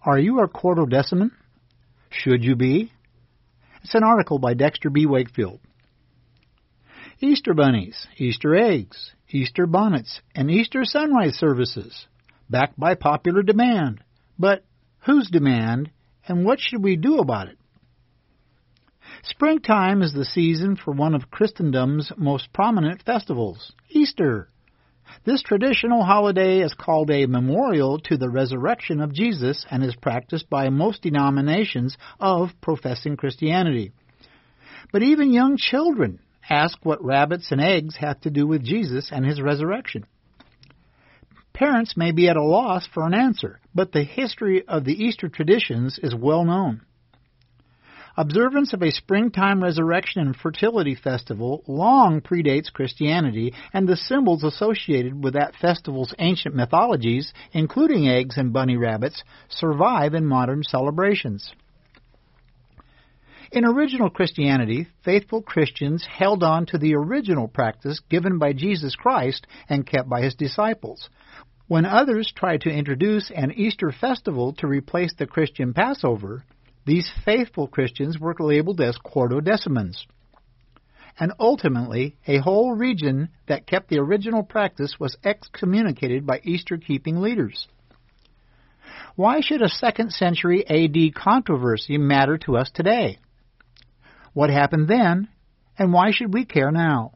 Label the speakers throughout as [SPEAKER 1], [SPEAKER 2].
[SPEAKER 1] Are you a quartodeciman? Should you be? It's an article by Dexter B. Wakefield. Easter bunnies, Easter eggs, Easter bonnets, and Easter sunrise services, backed by popular demand. But whose demand, and what should we do about it? Springtime is the season for one of Christendom's most prominent festivals, Easter. This traditional holiday is called a memorial to the resurrection of Jesus and is practiced by most denominations of professing Christianity. But even young children ask what rabbits and eggs have to do with Jesus and his resurrection. Parents may be at a loss for an answer, but the history of the Easter traditions is well known. Observance of a springtime resurrection and fertility festival long predates Christianity, and the symbols associated with that festival's ancient mythologies, including eggs and bunny rabbits, survive in modern celebrations. In original Christianity, faithful Christians held on to the original practice given by Jesus Christ and kept by his disciples. When others tried to introduce an Easter festival to replace the Christian Passover, these faithful Christians were labeled as quartodecimans. And ultimately, a whole region that kept the original practice was excommunicated by Easter-keeping leaders. Why should a 2nd century AD controversy matter to us today? What happened then, and why should we care now?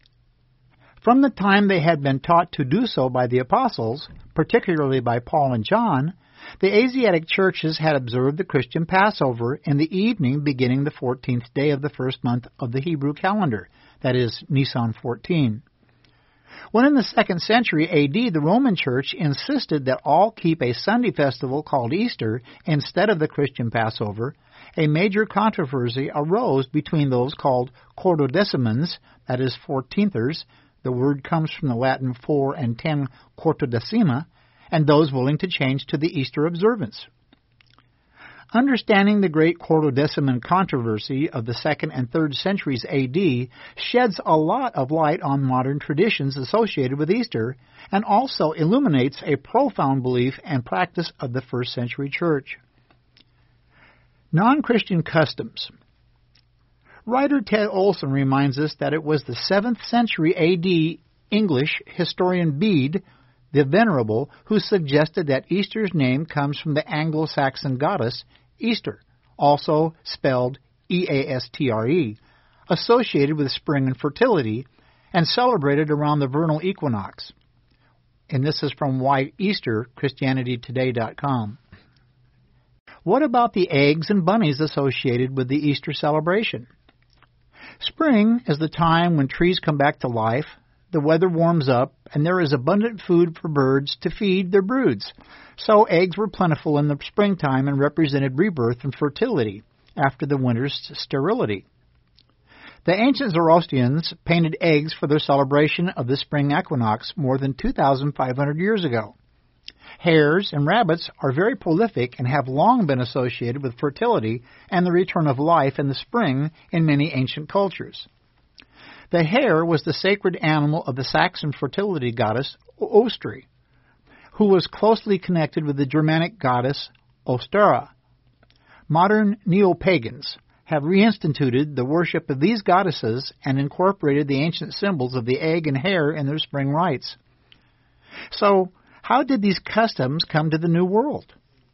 [SPEAKER 1] From the time they had been taught to do so by the apostles, particularly by Paul and John, the Asiatic churches had observed the Christian Passover in the evening beginning the 14th day of the first month of the Hebrew calendar, that is, Nisan 14. When in the 2nd century AD, the Roman Church insisted that all keep a Sunday festival called Easter instead of the Christian Passover, a major controversy arose between those called quartodecimans, that is, 14thers, the word comes from the Latin 4 and 10 quartodecima, and those willing to change to the Easter observance. Understanding the great quartodeciman controversy of the 2nd and 3rd centuries AD sheds a lot of light on modern traditions associated with Easter and also illuminates a profound belief and practice of the 1st century church. Non-Christian customs. Writer Ted Olson reminds us that it was the 7th century AD English historian Bede, the Venerable, who suggested that Easter's name comes from the Anglo-Saxon goddess Easter, also spelled Eastre, associated with spring and fertility, and celebrated around the vernal equinox. And this is from Why Easter, ChristianityToday.com. What about the eggs and bunnies associated with the Easter celebration? Spring is the time when trees come back to life, the weather warms up, and there is abundant food for birds to feed their broods. So eggs were plentiful in the springtime and represented rebirth and fertility after the winter's sterility. The ancient Zoroastrians painted eggs for their celebration of the spring equinox more than 2,500 years ago. Hares and rabbits are very prolific and have long been associated with fertility and the return of life in the spring in many ancient cultures. The hare was the sacred animal of the Saxon fertility goddess Ostri, who was closely connected with the Germanic goddess Ostera. Modern neo-pagans have reinstituted the worship of these goddesses and incorporated the ancient symbols of the egg and hare in their spring rites. So, how did these customs come to the New World?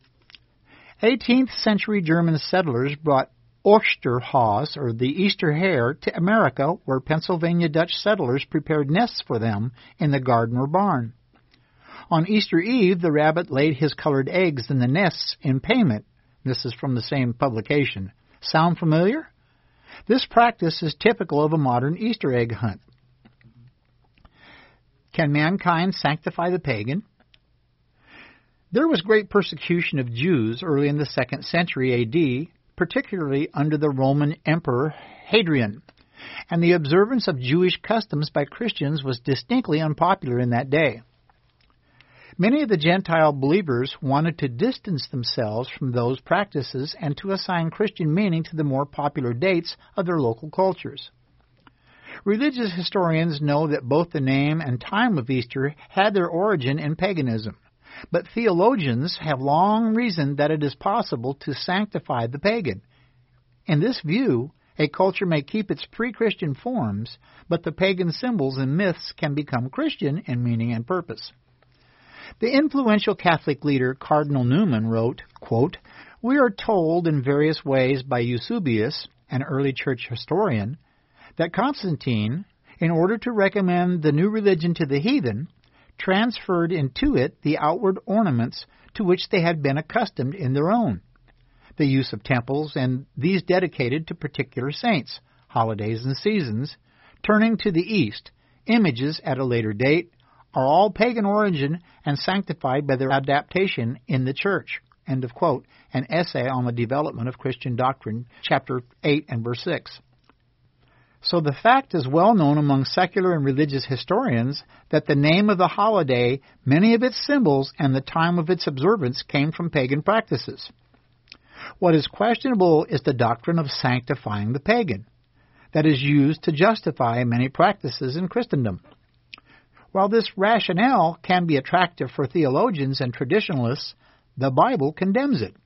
[SPEAKER 1] 18th century German settlers brought Osterhase, or the Easter hare, to America, where Pennsylvania Dutch settlers prepared nests for them in the garden or barn. On Easter Eve, the rabbit laid his colored eggs in the nests in payment. This is from the same publication. Sound familiar? This practice is typical of a modern Easter egg hunt. Can mankind sanctify the pagan? There was great persecution of Jews early in the 2nd century A.D., particularly under the Roman Emperor Hadrian, and the observance of Jewish customs by Christians was distinctly unpopular in that day. Many of the Gentile believers wanted to distance themselves from those practices and to assign Christian meaning to the more popular dates of their local cultures. Religious historians know that both the name and time of Easter had their origin in paganism. But theologians have long reasoned that it is possible to sanctify the pagan. In this view, a culture may keep its pre-Christian forms, but the pagan symbols and myths can become Christian in meaning and purpose. The influential Catholic leader Cardinal Newman wrote, quote, "We are told in various ways by Eusebius, an early church historian, that Constantine, in order to recommend the new religion to the heathen, transferred into it the outward ornaments to which they had been accustomed in their own, the use of temples, and these dedicated to particular saints, holidays and seasons, turning to the east, images at a later date, are all pagan origin and sanctified by their adaptation in the church." End of quote. An essay on the development of Christian doctrine, chapter 8 and verse 6. So the fact is well known among secular and religious historians that the name of the holiday, many of its symbols, and the time of its observance came from pagan practices. What is questionable is the doctrine of sanctifying the pagan that is used to justify many practices in Christendom. While this rationale can be attractive for theologians and traditionalists, the Bible condemns it.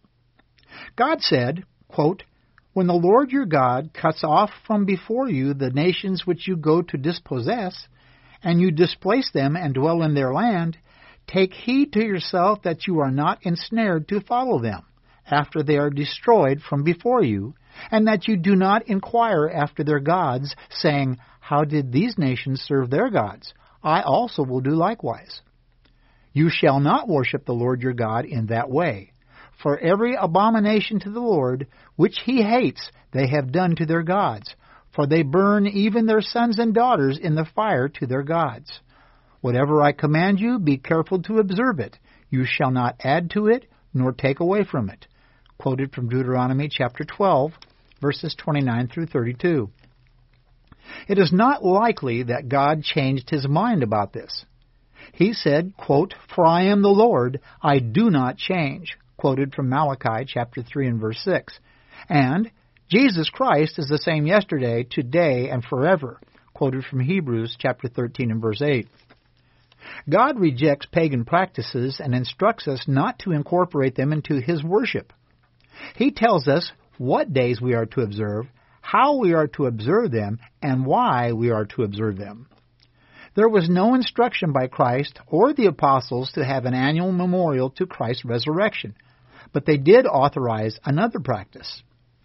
[SPEAKER 1] God said, quote, "When the Lord your God cuts off from before you the nations which you go to dispossess, and you displace them and dwell in their land, take heed to yourself that you are not ensnared to follow them, after they are destroyed from before you, and that you do not inquire after their gods, saying, how did these nations serve their gods? I also will do likewise. You shall not worship the Lord your God in that way. For every abomination to the Lord, which he hates, they have done to their gods. For they burn even their sons and daughters in the fire to their gods. Whatever I command you, be careful to observe it. You shall not add to it, nor take away from it." Quoted from Deuteronomy chapter 12, verses 29 through 32. It is not likely that God changed his mind about this. He said, quote, "For I am the Lord, I do not change," quoted from Malachi chapter 3 and verse 6. And Jesus Christ is the same yesterday, today, and forever, quoted from Hebrews chapter 13 and verse 8. God rejects pagan practices and instructs us not to incorporate them into his worship. He tells us what days we are to observe, how we are to observe them, and why we are to observe them. There was no instruction by Christ or the apostles to have an annual memorial to Christ's resurrection, but they did authorize another practice.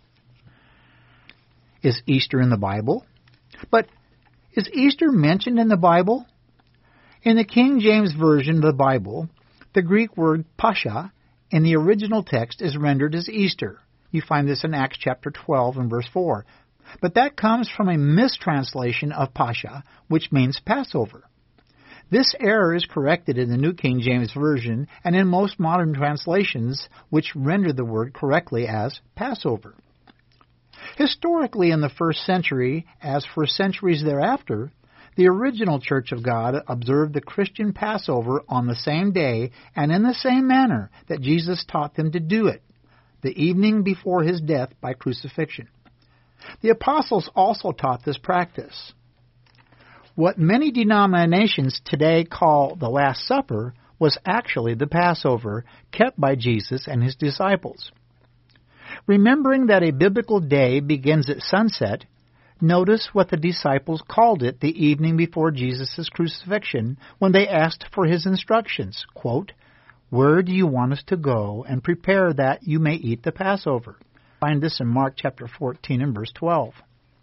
[SPEAKER 1] Is Easter in the Bible? But is Easter mentioned in the Bible? In the King James Version of the Bible, the Greek word Pascha in the original text is rendered as Easter. You find this in Acts chapter 12 and verse 4. But that comes from a mistranslation of Pascha, which means Passover. This error is corrected in the New King James Version and in most modern translations, which render the word correctly as Passover. Historically, in the first century, as for centuries thereafter, the original Church of God observed the Christian Passover on the same day and in the same manner that Jesus taught them to do it, the evening before his death by crucifixion. The apostles also taught this practice. What many denominations today call the Last Supper was actually the Passover kept by Jesus and his disciples. Remembering that a biblical day begins at sunset, notice what the disciples called it the evening before Jesus' crucifixion when they asked for his instructions. Quote, "Where do you want us to go and prepare that you may eat the Passover?" Find this in Mark chapter 14 and verse 12.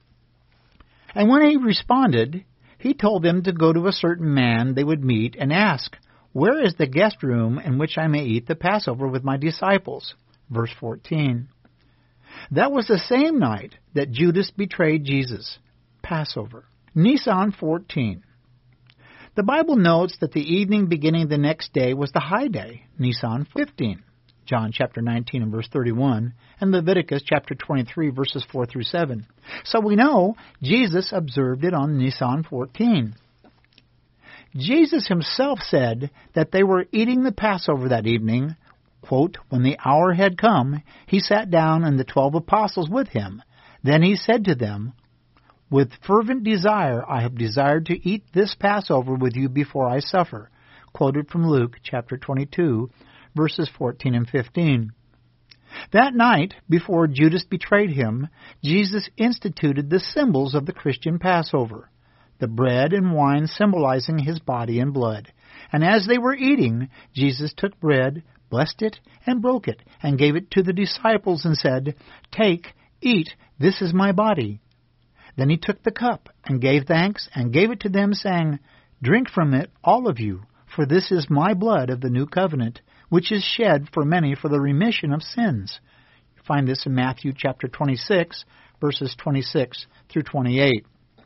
[SPEAKER 1] And when he responded, he told them to go to a certain man they would meet and ask, "Where is the guest room in which I may eat the Passover with my disciples?" Verse 14. That was the same night that Judas betrayed Jesus. Passover. Nisan 14. The Bible notes that the evening beginning the next day was the high day, Nisan 15. John chapter 19 and verse 31, and Leviticus chapter 23 verses 4 through 7. So we know Jesus observed it on Nisan 14. Jesus himself said that they were eating the Passover that evening. Quote, "When the hour had come, he sat down and the 12 apostles with him. Then he said to them, 'With fervent desire I have desired to eat this Passover with you before I suffer.'" quoted from Luke chapter 22, verses 14 and 15. That night, before Judas betrayed him, Jesus instituted the symbols of the Christian Passover, the bread and wine symbolizing his body and blood. And as they were eating, Jesus took bread, blessed it, and broke it, and gave it to the disciples and said, "Take, eat, this is my body." Then he took the cup, and gave thanks, and gave it to them, saying, "Drink from it, all of you, for this is my blood of the new covenant, which is shed for many for the remission of sins." You find this in Matthew chapter 26, verses 26 through 28.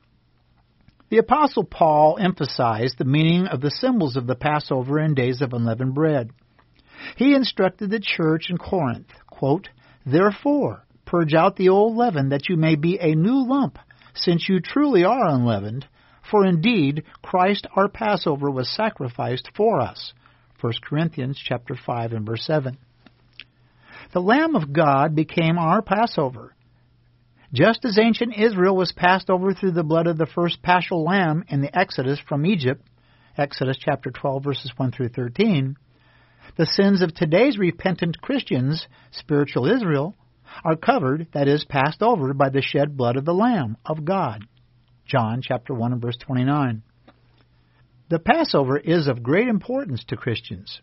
[SPEAKER 1] The Apostle Paul emphasized the meaning of the symbols of the Passover and days of unleavened bread. He instructed the church in Corinth, quote, "Therefore, purge out the old leaven, that you may be a new lump, since you truly are unleavened. For indeed, Christ our Passover was sacrificed for us." 1 Corinthians chapter 5 and verse 7. The Lamb of God became our Passover. Just as ancient Israel was passed over through the blood of the first paschal lamb in the Exodus from Egypt, Exodus chapter 12, verses 1 through 13, the sins of today's repentant Christians, spiritual Israel, are covered, that is, passed over by the shed blood of the Lamb of God. John chapter 1 and verse 29. The Passover is of great importance to Christians.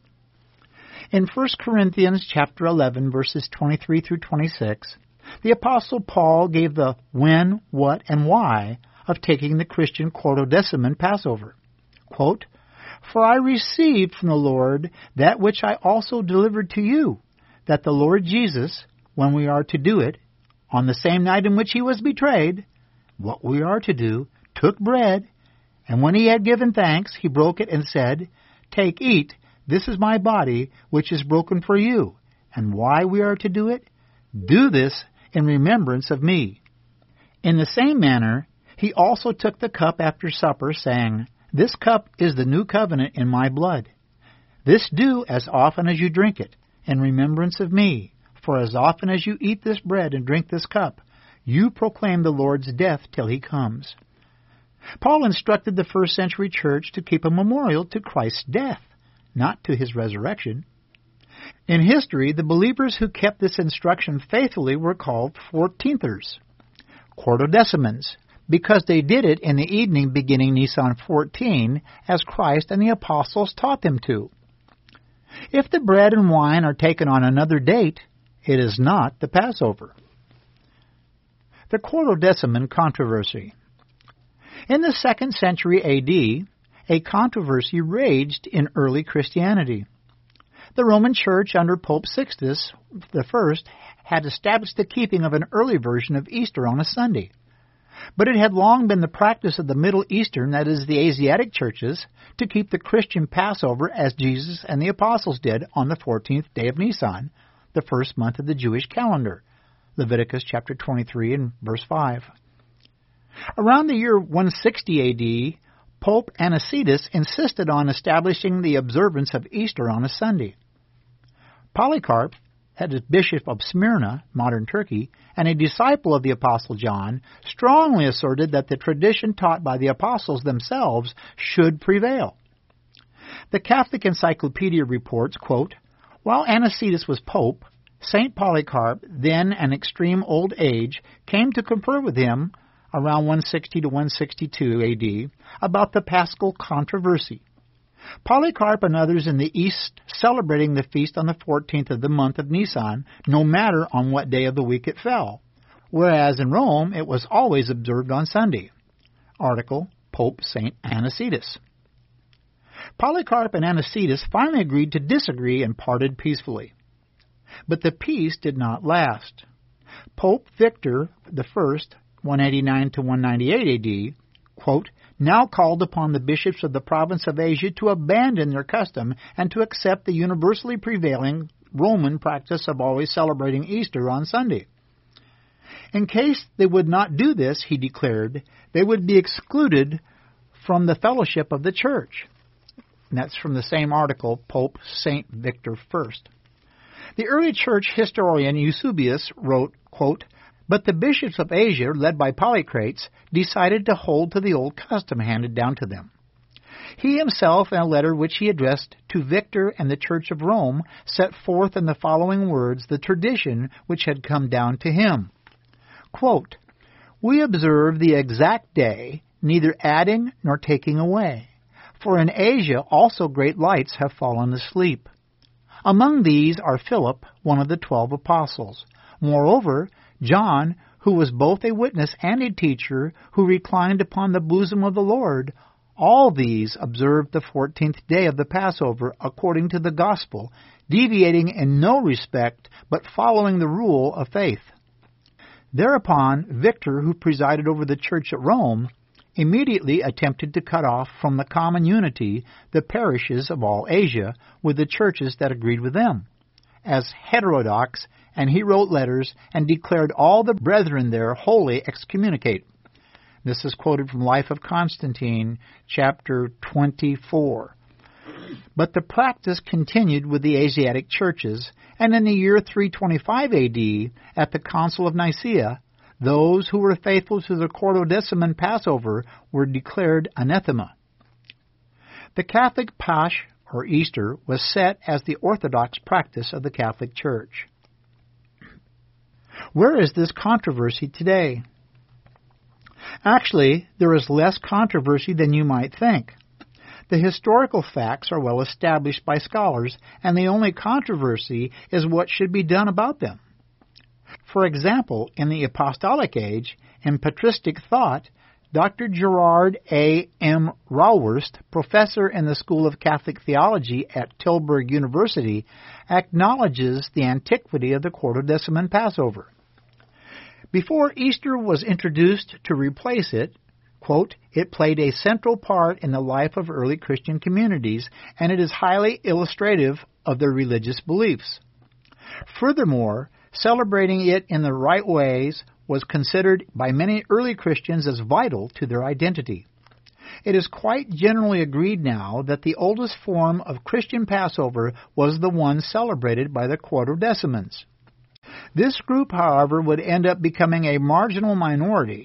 [SPEAKER 1] In 1 Corinthians chapter 11, verses 23 through 26, the Apostle Paul gave the when, what, and why of taking the Christian Quartodeciman Passover. Quote, "For I received from the Lord that which I also delivered to you, that the Lord Jesus, when we are to do it, on the same night in which he was betrayed," what we are to do, "took bread, and when he had given thanks, he broke it and said, 'Take, eat, this is my body, which is broken for you.' And why we are to do it? Do this in remembrance of me." In the same manner, he also took the cup after supper, saying, "This cup is the new covenant in my blood. This do as often as you drink it, in remembrance of me. For as often as you eat this bread and drink this cup, you proclaim the Lord's death till he comes." Paul instructed the first century church to keep a memorial to Christ's death, not to his resurrection. In history, the believers who kept this instruction faithfully were called 14thers, Quartodecimans, because they did it in the evening beginning Nisan 14, as Christ and the apostles taught them to. If the bread and wine are taken on another date, it is not the Passover. The Quartodeciman controversy. In the 2nd century A.D., a controversy raged in early Christianity. The Roman Church under Pope Sixtus I had established the keeping of an early version of Easter on a Sunday. But it had long been the practice of the Middle Eastern, that is, the Asiatic churches, to keep the Christian Passover as Jesus and the apostles did on the 14th day of Nisan, the first month of the Jewish calendar, Leviticus chapter 23 and verse 5. Around the year 160 A.D., Pope Anicetus insisted on establishing the observance of Easter on a Sunday. Polycarp, as Bishop of Smyrna, modern Turkey, and a disciple of the Apostle John, strongly asserted that the tradition taught by the apostles themselves should prevail. The Catholic Encyclopedia reports, quote, "While Anicetus was pope, St. Polycarp, then an extreme old age, came to confer with him around 160 to 162 A.D. about the Paschal controversy. Polycarp and others in the East celebrating the feast on the 14th of the month of Nisan, no matter on what day of the week it fell, whereas in Rome it was always observed on Sunday." Article, Pope St. Anicetus. Polycarp and Anicetus finally agreed to disagree and parted peacefully. But the peace did not last. Pope Victor I, 189 to 198 A.D., quote, "now called upon the bishops of the province of Asia to abandon their custom and to accept the universally prevailing Roman practice of always celebrating Easter on Sunday. In case they would not do this, he declared, they would be excluded from the fellowship of the church." And that's from the same article, Pope St. Victor I. The early church historian Eusebius wrote, quote, "But the bishops of Asia, led by Polycrates, decided to hold to the old custom handed down to them. He himself, in a letter which he addressed to Victor and the Church of Rome, set forth in the following words the tradition which had come down to him. Quote, "We observe the exact day, neither adding nor taking away. For in Asia also great lights have fallen asleep. Among these are Philip, one of the 12 apostles. Moreover, John, who was both a witness and a teacher, who reclined upon the bosom of the Lord. All these observed the 14th day of the Passover according to the gospel, deviating in no respect, but following the rule of faith." Thereupon, Victor, who presided over the church at Rome, immediately attempted to cut off from the common unity the parishes of all Asia with the churches that agreed with them, as heterodox, and he wrote letters and declared all the brethren there wholly excommunicate. This is quoted from Life of Constantine, chapter 24. But the practice continued with the Asiatic churches, and in the year 325 A.D., at the Council of Nicaea, those who were faithful to the Quartodeciman Passover were declared anathema. The Catholic Pasch, or Easter, was set as the orthodox practice of the Catholic Church. Where is this controversy today? Actually, there is less controversy than you might think. The historical facts are well established by scholars, and the only controversy is what should be done about them. For example, in the Apostolic Age, in patristic thought, Dr. Gerard A. M. Raworst, professor in the School of Catholic Theology at Tilburg University, acknowledges the antiquity of the Quartodeciman Passover. Before Easter was introduced to replace it, quote, "It played a central part in the life of early Christian communities, and it is highly illustrative of their religious beliefs. Furthermore, celebrating it in the right ways was considered by many early Christians as vital to their identity. It is quite generally agreed now that the oldest form of Christian Passover was the one celebrated by the Quartodecimans. This group, however, would end up becoming a marginal minority.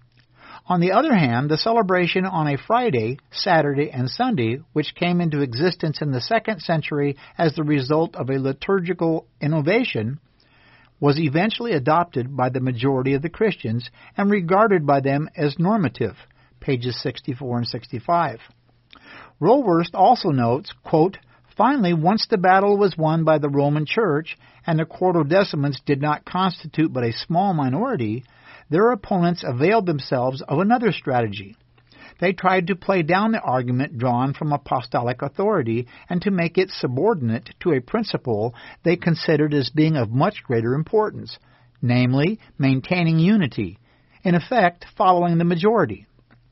[SPEAKER 1] On the other hand, the celebration on a Friday, Saturday, and Sunday, which came into existence in the 2nd century as the result of a liturgical innovation, was eventually adopted by the majority of the Christians and regarded by them as normative, pages 64 and 65. Raworst also notes, quote, "Finally, once the battle was won by the Roman Church and the Quartodecimans did not constitute but a small minority, their opponents availed themselves of another strategy. They tried to play down the argument drawn from apostolic authority and to make it subordinate to a principle they considered as being of much greater importance, namely, maintaining unity, in effect, following the majority.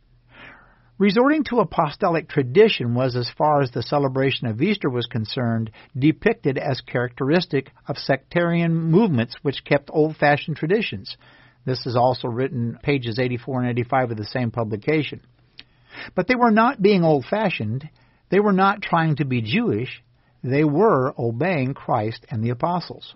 [SPEAKER 1] Resorting to apostolic tradition was, as far as the celebration of Easter was concerned, depicted as characteristic of sectarian movements which kept old-fashioned traditions." This is also written pages 84 and 85 of the same publication. But they were not being old-fashioned. They were not trying to be Jewish. They were obeying Christ and the apostles.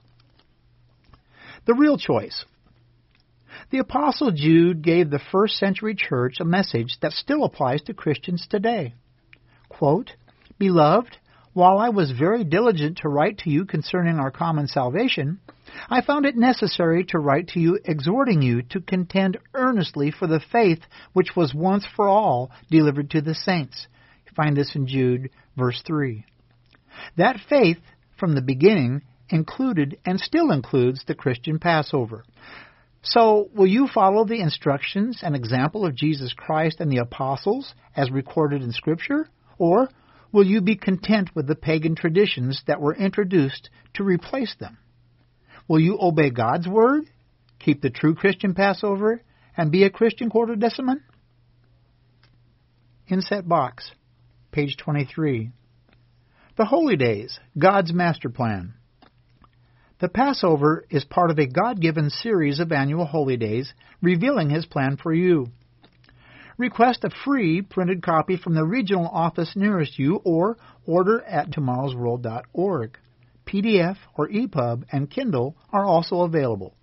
[SPEAKER 1] The real choice. The Apostle Jude gave the 1st century church a message that still applies to Christians today. Quote, "Beloved, while I was very diligent to write to you concerning our common salvation, I found it necessary to write to you exhorting you to contend earnestly for the faith which was once for all delivered to the saints." You find this in Jude, verse 3. That faith, from the beginning, included and still includes the Christian Passover. So, will you follow the instructions and example of Jesus Christ and the apostles as recorded in Scripture? Or will you be content with the pagan traditions that were introduced to replace them? Will you obey God's Word, keep the true Christian Passover, and be a Christian Quartodeciman? Inset box, page 23. The Holy Days, God's Master Plan. The Passover is part of a God-given series of annual holy days revealing His plan for you. Request a free printed copy from the regional office nearest you or order at tomorrowsworld.org. PDF or EPUB and Kindle are also available.